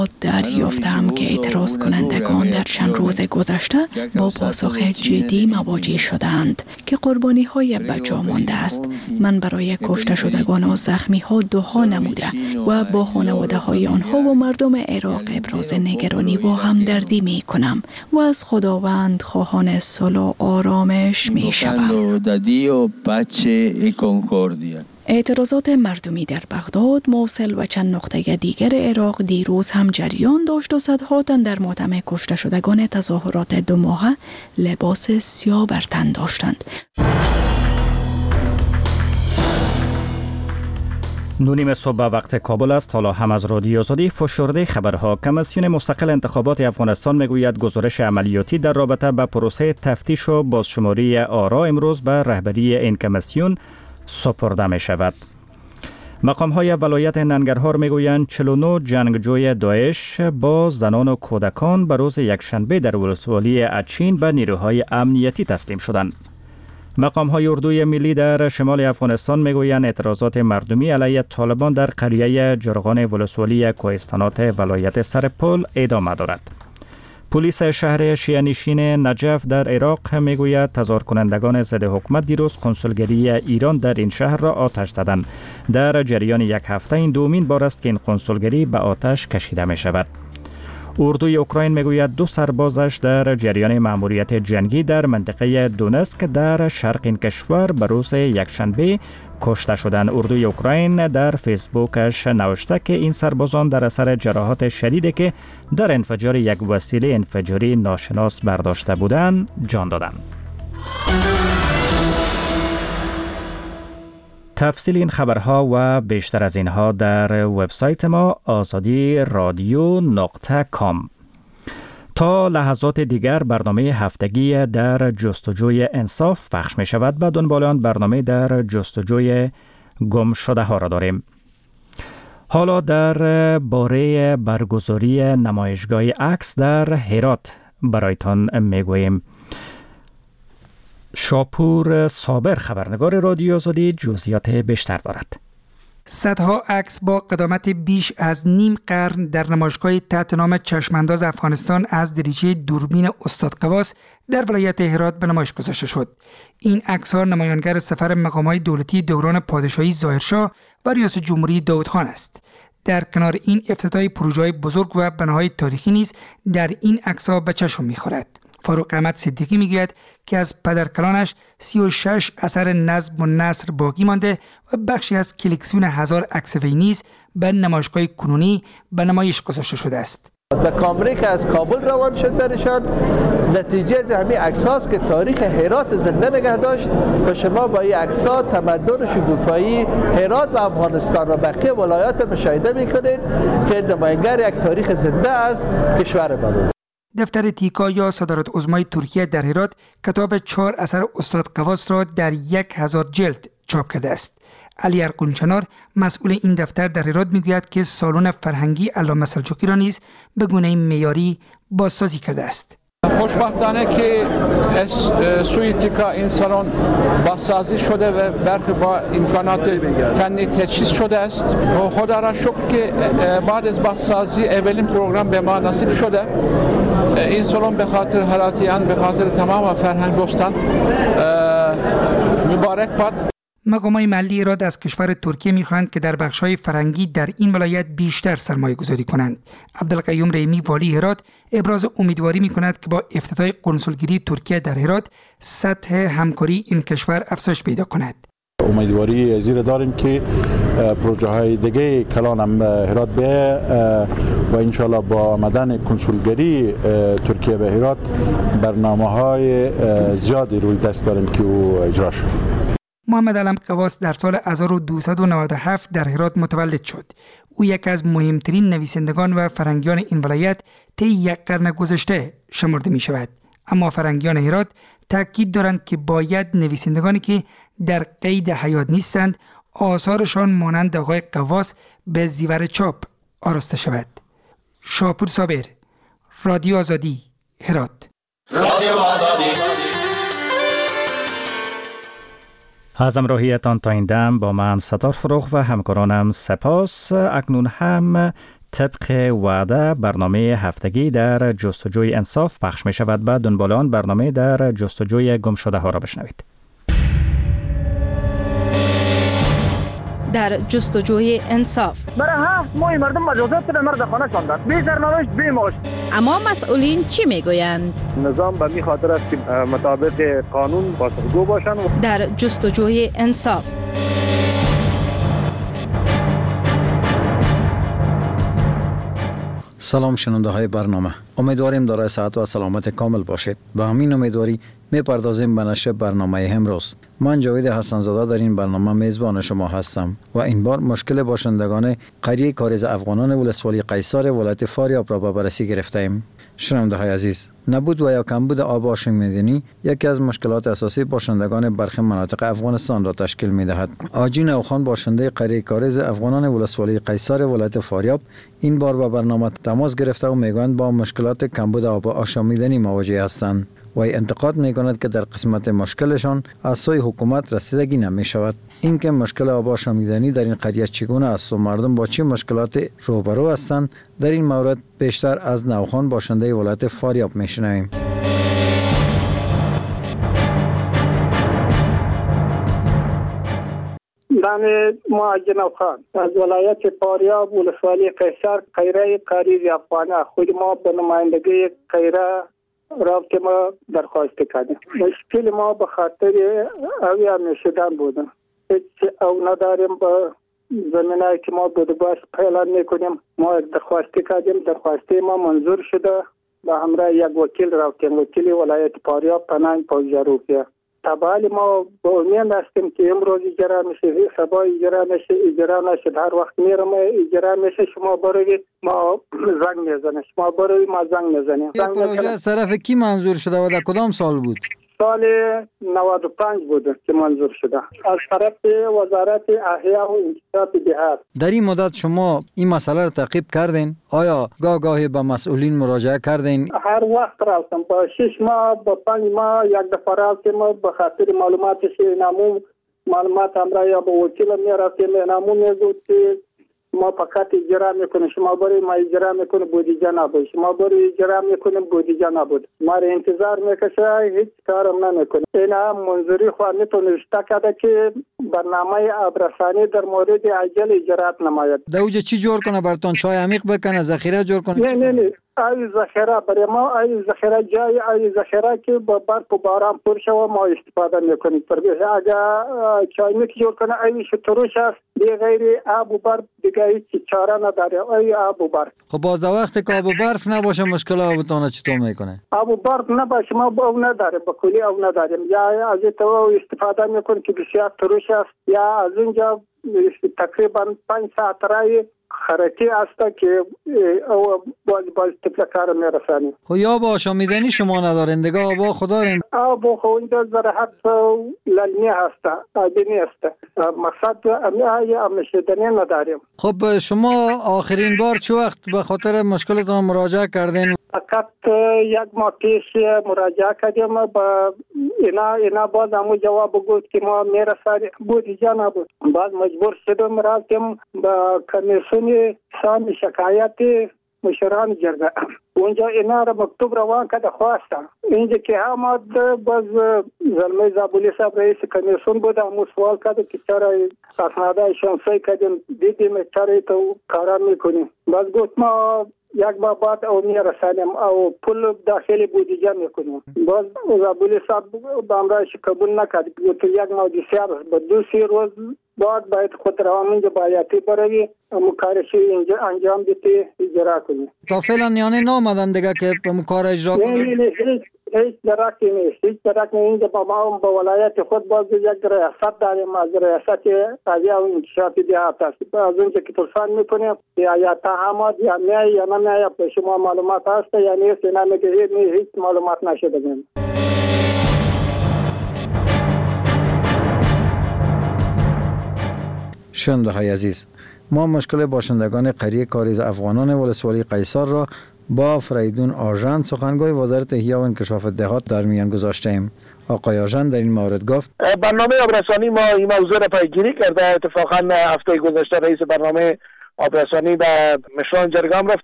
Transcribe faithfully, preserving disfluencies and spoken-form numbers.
دریافتم که اعتراض کنندگان در چند روز گذشته با پاسخ جدی مواجه شدند که قربانی های بجا مانده است. من برای کشته شدگان و زخمی ها دعا نموده و با خانواده های آنها و مردم عراق ابراز نگرانی و همدردی می کنم و از خداوند خواهان صلح و آرامش می شوم. اعتراضات مردمی در بغداد، موصل و چند نقطه دیگر عراق دیروز هم جریان داشت و صدها تن در ماتم کشته شدگان تظاهرات دو ماهه لباس سیاه بر تن داشتند. نونیم صبح وقت کابل است. حالا هم از رادیو آزادی فشرده خبرها. کمیسیون مستقل انتخابات افغانستان میگوید گزارش عملیاتی در رابطه با پروسه تفتیش و بازشماری آرا امروز به رهبری این کمیسیون سپرده می شود. مقام های ولایت ننگرهار می گویند چهل و نه جنگجوی داعش با زنان و کودکان به روز یکشنبه در ولسوالی اچین به نیروهای امنیتی تسلیم شدند. مقام های اردوی ملی در شمال افغانستان می گویند اعتراضات مردمی علیه طالبان در قریه جرغان ولسوالی کوهستانات ولایت سرپل ادامه دارد. پلیس شهر شیعه‌نشین نجف در عراق میگوید تظاهر کنندگان ضد حکومت دیروز کنسولگری ایران در این شهر را آتش زدند. در جریان یک هفته این دومین بار است که این کنسولگری به آتش کشیده می شود. اردوی اوکراین میگوید دو سربازش در جریان مأموریت جنگی در منطقه دونسک در شرق این کشور به روز یکشنبه کشته شدند. اردوی اوکراین در فیسبوکش نوشته که این سربازان در اثر جراحات شدیدی که در انفجار یک وسیله انفجاری ناشناس برداشته بودند جان دادند. تفصیل این خبرها و بیشتر از اینها در وبسایت ما آزادی رادیو نقطه کام. تا لحظات دیگر برنامه هفتگی در جستجوی انصاف پخش می شود. به دنبال آن برنامه در جستجوی گم شده ها را داریم. حالا در باره برگزاری نمایشگاه عکس در هرات برایتان می گوییم. شاپور صابر خبرنگار رادیو آزادی جزئیات بیشتر دارد. صدها عکس با قدامت بیش از نیم قرن در نمایشگاه تحت نام چشمانداز افغانستان از دریچه دوربین استاد قواس در ولایت هرات به نمایش گذاشته شد. این عکس‌ها نمایانگر سفر مقام‌های دولتی دوران پادشاهی ظاهرشاه و ریاست جمهوری داود خان است. در کنار این افتتاح پروژه‌های بزرگ و بناهای تاریخی نیز در این عکس‌ها به چشم می‌خورد. فاروق احمد صدیقی میگوید که از پدرکلانش سی و شش اثر نظم و نثر باقی مانده و بخشی از کلکسیون هزار عکس وی نیز به نمایشگاه کنونی به نمایش گذاشته شده است. به کامری که از کابل روان شد برشان نتیجه از همین عکس‌هاست که تاریخ هرات زنده نگه داشت و شما با این عکس‌ها تمدن شکوفایی هرات و افغانستان و بقیه ولایات مشاهده می‌کنید که نمایانگر یک تاریخ زنده از کشور ما. دفتر تیکا یا صدارت عظمای ترکیه در هرات کتاب چهار اثر استاد قواس را در یک هزار جلد چاپ کرده است. علی ارقونچنار مسئول این دفتر در هرات میگوید که سالن فرهنگی علامه سلجوقی را نیز به گونه معیاری بازسازی کرده است. خوشبختانه که سوی تیکا این سالن بازسازی شده و برخی با امکانات فنی تجهیز شده است و خدا را شکر که بعد از بازسازی اولین پروگرام به ما نصیب شده. این سالن به خاطر هراتیان، به خاطر تمام فرهنگ دوستان مبارک باد. مقامات محلی ایراد از کشور ترکیه می‌خواهند که در بخش‌های فرهنگی در این ولایت بیشتر سرمایه‌گذاری کنند. عبدالقیوم رحیمی والی هرات ابراز امیدواری می‌کند که با افتتاح قنسولگری ترکیه در هرات سطح همکاری این کشور افزایش پیدا کند. امیدواری زیر داریم که پروژه های دیگه کلان هم هرات به و انشالله با آمدن کنسولگری ترکیه به هرات برنامه های زیادی روی دست داریم که او اجرا شد. محمد علم قواس در سال هزار و دویست و نود و هفت در هرات متولد شد. او یکی از مهمترین نویسندگان و فرهنگیان این ولایت طی یک قرن گذشته شمرده می شود. اما فرهنگیان هرات تاکید دارند که باید نویسندگانی که در قید حیات نیستند آثارشان مانند آقای قواس به زیور چاپ آراسته شود. شاپور صابر، رادیو آزادی، هرات. رادیو آزادی. از همراهیتان تا این دم با من ستار فروغ و همکارانم سپاس. اکنون هم طبق وعده برنامه هفتگی در جستجوی انصاف پخش می شود. بعد دنبال آن برنامه در جستجوی گم شده ها را بشنوید. در جستجوی انصاف برای ها ما مردم مجازات به مرد خانه شاندن بی سرنوشت بی معاش. اما مسئولین چی میگویند؟ نظام به می خاطر است که مطابق قانون پاسخگو باشند. در جستجوی انصاف سلام شنونده های برنامه، امیدواریم دارای صحت و سلامت کامل باشید. با همین امیدواری می پردازیم به نشر برنامه امروز. من جاوید حسن زاده در این برنامه میزبان شما هستم و این بار مشکل باشندگان قریه کاریز افغانان ولسوالی قیصر ولایت فاریاب را به بررسی گرفتیم. شنونده های عزیز، نبود و یا کمبود آب آشامیدنی یکی از مشکلات اساسی باشندگان برخی مناطق افغانستان را تشکیل می دهد. آجی نوخان باشنده قریه کاریز افغانان ولسوالی قیصر ولایت فاریاب این بار به برنامه تماس گرفته و میگویند با مشکلات کمبود آب آشامیدنی مواجه هستند. وی انتقاد می کند که در قسمت مشکلشان از سوی حکومت رسیدگی نمی شود. اینکه مشکل آب آشامیدنی در این قریه چگونه است و مردم با چه مشکلات روبرو هستند، در این مورد بیشتر از نوخان باشنده ولایت فاریاب می شنویم. من معجن نوخان از ولایت فاریاب ولسوالی قیصر قیره کاریز افغانه خود ما به نمایندگی قیره رابطه ما درخواست کردیم. مشکل ما به خاطر اوی همیشدن بودن. هیچ او نداریم با زمینه که ما بوده باش پیلان میکنیم. ما درخواست کردیم، درخواست ما منظور شده با همراه یک وکیل رابطه وکیل ولایت فاریاب پناه پوزجاروفیه. تبالی ما با امید هستیم که امروز اجرا میشه، سبا اجرا میشه، اجرا نشد هر وقت میرم اجرا میشه شما بروید ما زنگ میزنیم، شما بروید ما زنگ میزنیم. این پروژه از طرف کی منظور شده و در کدام سال بود؟ سال نود و پنج بود که منظور شده از طرف وزارت احیا و انکشاف دیهات. در این مدت شما این مسئله را تعقیب کردین؟ آیا گاه گاهی به مسئولین مراجعه کردین؟ هر وقت رفتم با شش ماه با پنج ماه یک دفعه رفتم به خاطر معلوماتش نامو معلومات همراه یا با وکیل میرفتم نامو میگفت که ما فقط اجرا میکنیم، شما برای ما اجرا میکنیم بودجه نبود، شما برای اجرا میکنیم بودجه نبود، ما را انتظار میکشه هیچ کارم نمیکنه. اینا منظوری خواهد نتونسته کرده که برنامه آبرسانی در مورد عجل اجرات نماید. دوجه چی جور کنه براتون؟ چای عمیق بکنه، ذخیره جور کنه؟ نه نه نه ای ذخیره برای ما ای ذخیره جای ای ذخیره که با برف و باران پر شوه ما استفاده میکنیم. اگر چای میک جور کنه ای شتروش است به غیر آب و برف دیگه هیچ چاره نداره. ای آب و برف. خب باز در وقتی که آب و برف نباشه مشکل آبتون چطور میکنه؟ آب و برف نباشه ما با او نداره، با کلی او نداریم. یا از تو استفاده میکنیم که بسیار تروش است یا از اونجا تقریبا پنج ساعت رای خرکی است که او باز باز تپل کار میرسانی. خب یا با آشامیدنی شما ندارین دیگه آبا خدا رین؟ آبا خو اونجا زراحت للمی هست، آبی است. مقصد امیه امشدنی نداریم. خب شما آخرین بار چه وقت به خاطر مشکلتان مراجعه کردین؟ فقط یک ماه پیش مراجعه کردیم با اینا اینا باز همون جواب گفت که ما میرسانیم بودجه نبود. باز مجبور شدم رفتم با کمیسیون سام شکایت مشران جرگه. اونجا اینا را مکتوب روان کرده خواسته. اینجا که هماد باز زلمه زابولی صاحب رئیس کمیسیون بود همون سوال کرده که چرا اسناده شمسی کردیم دیدیم چرا تو کارا میکنیم. باز گفت ما یک بار بعد او میرسانیم او پول داخلی بودجه میکنیم. باز زابولی صاحب با امرایش قبول نکرد. گفت یک ماه دیگر با دو سی روز بعد باید خود روان اینجا بایاتی بروی مکارشی اینجا انجام دیتی اجرا کنی. تا فعلا یعنی نامدن دیگه که مکار اجرا کنی؟ نه نه هیچ هیچ درکی نیست. هیچ درک نه. اینجا با ما با ولایت خود باز یک ریاست داریم از ریاست احیا و انکشاف دیهات است. از اونجا که پرسان میکنیم یا یا تهمات یا نه یا نه یا به شما معلومات هست یا نیست اینا میگه هیچ معلومات نشده بیم. شنونده های عزیز، ما مشکل باشندگان قریه کاریز افغانان ولسوالی قیصر را با فریدون آژان سخنگوی وزارت احیا و انکشاف دهات در میان گذاشتیم. آقای آژان در این مورد گفت برنامه آبرسانی ما این موضوع را پیگیری کرده. اتفاقا هفته گذشته رئیس برنامه آب رسانی به مشران جرگام رفت.